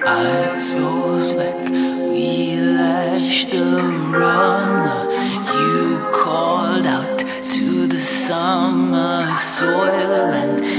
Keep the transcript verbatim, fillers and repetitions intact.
Eyes rolled back, we latched the runner. You called out to the summer soil and